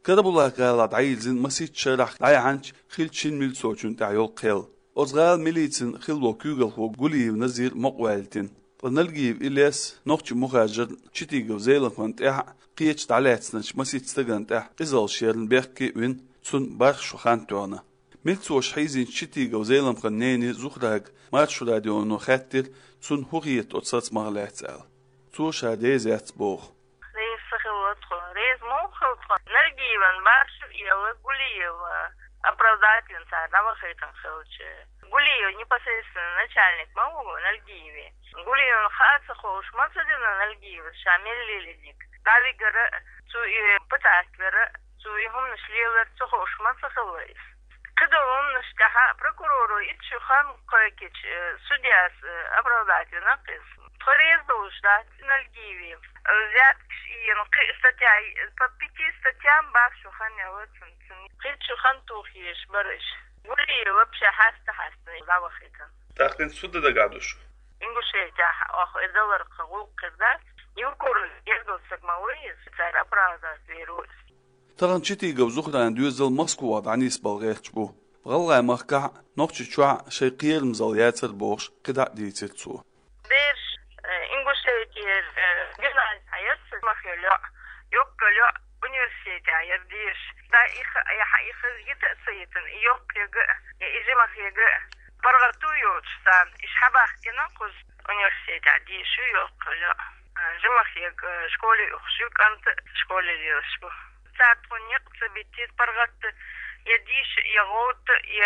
كده بولا قالت عايزين مسيت شرح عنش خيل تشين ميل سوچون تعيول قيل أزغال ميليتن خيلو كوغل هو قولي ونزير مقوالتن ونلقيب إليس نوخش مخاجر تشتيقو زيلن كنت قيتش تعليتسنش مسيت استغنت إزال شيرن بيحكي وين تسون بارخ شوخان تونا ميلتسوش حيزين تشتيقو زيلن قنيني زوخراق مارشو راديونو خاتر تسون هوغيت أتصاص مغلاتسال توش هادي زيت بوخ ريز موخلطخ نلقيبن بارشو يلا قولي оправдателен садава хейтан хелче гулио непосредственно начальник могу нальгиеве гулио хатса хош мацадина нальгиеве шамил лилидик тавигара цу и патаствера цу и хум нашлевер цу хош мацахалайс когда он наштаха прокурору итшухан койкич судья оправдательно кыз Хорез должность нальгиеве взят и статья по 5 статьям бакшухан ялыцын شوخان توخيش برش قولي وبشا حاسة زاوخيتا تاخدين سودة دا قادوش إنجو شيء تاح أخو إدولر قول قردات يوكور يزدو سكماويس تار أبرازات ويروس تران شتي قوزوخدان دوزل مسكو عنيس بالغيتش بو غلغا مخكع نوخش شوع شي قير مزالياتر بوش قدع ديتر تسو ديرش إنجو شيء تير جنال حيث مخيلو يوكلو университете аярдиш да их يتأسيتن يوق يجمع يجا برغتو يوتشتان إشحباختنا قز университете عديشو يوق لا جمع يجا شكولي أخشو كانت شكولي ليشبو ساعتون يقصبتيت برغت يديش يغوت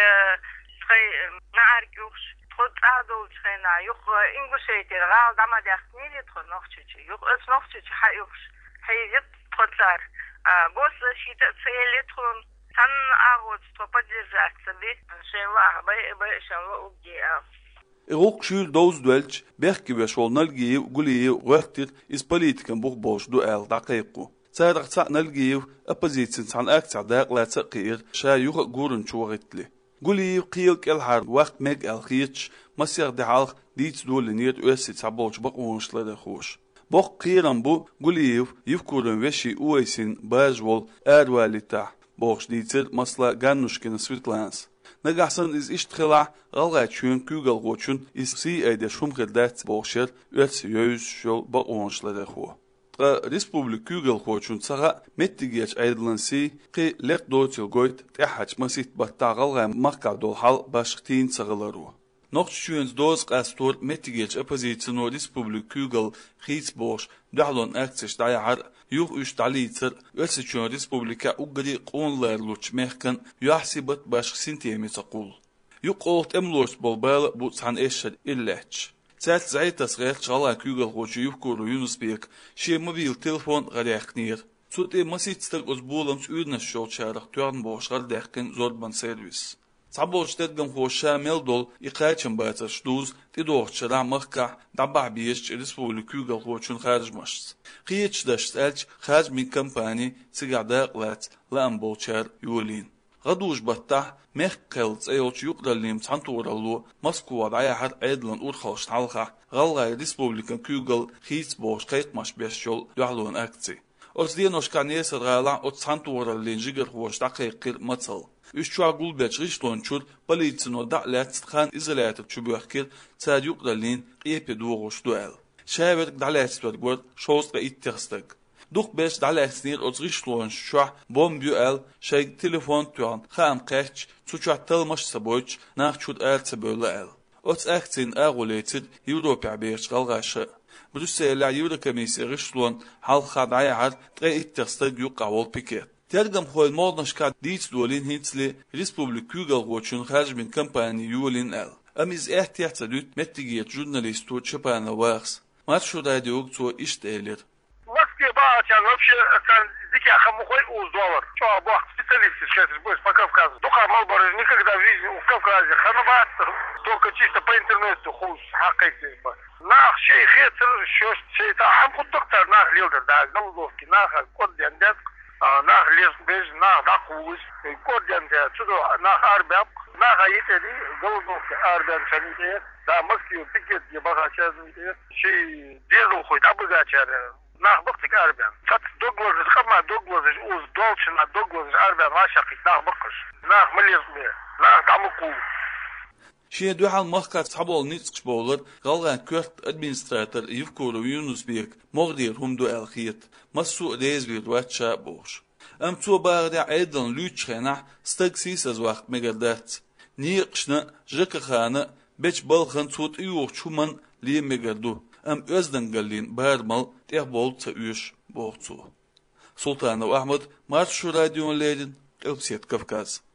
نعرك يوخش تخد أعدو تخينا يوق إنجوشيتي غال دما داختنيلي تخد نوخشيتي يوق اس نوخشيتي حيوخش حيزيت تخدسار гос считается электрон сан агот что поддержать себе шела шела убдия Ирок шул доз дуэлч бехки бешол налги гули вахтир из политикан бух бош дуэл дақиқу цаадaq цаа налги оппозицин сан акцаа дaqлаца қир ша юх гурун чугитли гули қил келхар вақт мег алхич масяг дахал диц дулниет өсит саболч бақуншлада хуш بق قيران بو قوليو يفكرون وشي اويسين باجول ادواليتا بوش ديتر مسلا غانوشكين سويتلانس نغاسن از اشتخلا غلغاچون كوغل غوچون از سي ايده شومخدات بوشر يتس يوز شول باونشلده خو ريسبوبليك كوغل غوچون صغا متيگيچ ايدلانسي قي لق دوتل غويت تحاچ مسيت باتاغل ماركادول حال باشختين صغلارو Nochtschüns dos Astor Metigic Opposition Republik Kügel Hietsbosch Dahlon Aktisch Dayar Juch Üstalitzer Össischen Republika Ugri Qonlar Luch Mehkan Yuhsibat Bash Sintemi Taqul Yuqolt Emlost Bolbal Butsan Eshed Illech Zelt Zaitas Recht Schala Kügel Hoch Yuhkuru Yunusbek She mobil telefon Radeknir Zute Masitster Osbolams Udnes Scholcharach Törnbosch Radeken Zorban Service صعبوش تدقم هو شامل دول إقايتشن باتا شدوز تدوغش را مخكا دبع بيش ريسبوليك يوغل هوچون خارج مشت قيتش داشت ألج خارج من كمباني سيقع داقلات لأنبولشار يولين غدوش بطاح مخكالت ايوش يقدر ليم تانتور اللو مسكو ودعيا حد عيدلن أورخلش تعلقا غلغاي ريسبوليكان كيوغل خيتس بوش قيت مش بيشول يحلون أكتي أصدينوش كان يسر غالا أو تانتور اللين جيگر هوش دقيقير مطل Üstçua gulbeç rişlonçur politsino da'lat khan izolator çubuhkir sad yuqdalin epe doğuş duel. Şaver da'lat gor şosqa ittirstak. Duq beş da'latsnir oz rişlonç şua bombuel şey telefon tuan kham qaç çuçatılmış saboç naqçud altsa bölel. Oz aktin ağuletit Avropa beş qalğaşı. Brüssel Avropa Komissiya rişlon halqa da'yar tre ittirstak yuqawol piket. ترجم هو الموضوع كاد ديت دولين هيتسلي ريسبوبليك كوغل غوچون خارج من كمباني يولين ال أميز احتياط تدوت متجيت جورناليستو تشبان واخس ما شو راديو تو اشتهلر Москве бачан вообще кан дики ахамухой $100. Что бог специалист сейчас будет по Кавказу. Только Малбор никогда в жизни в Кавказе ханабат только чисто по интернету хуш хакайти. Нах шейх хетер шош шейта хам доктор нах лилдер да галдовки нах код дендет nach lesbisch, nach Dachus, Kodjante, nach Arbab, nach Haitedi, Goldov, Arbab, Sanite, da Moskva, Piket, Yabachachan, she Diego, Abugacher, Nahbıktık Erben. Çat Douglas'ı kama Douglas'ı uz dolçuna Douglas'ı Erben raşakit nahbıkış. Nah milizmi. Nah damuku. Şeye duhal mahkat sabol nitsk bowler galgan kört administrator Yevkoro Yunusbek mogdir humdu elkhiyet masu rezbir watcha boş. Am tu barda aidan lütschena stagsis az waqt megadat. Niqshna jakakhana bech balkhan tut iyuq chuman li megadu. Am özden galin barmal tehbol tayush boğtu. Sultanov Ahmed Marş Radyo Leydin Elbset Kafkaz.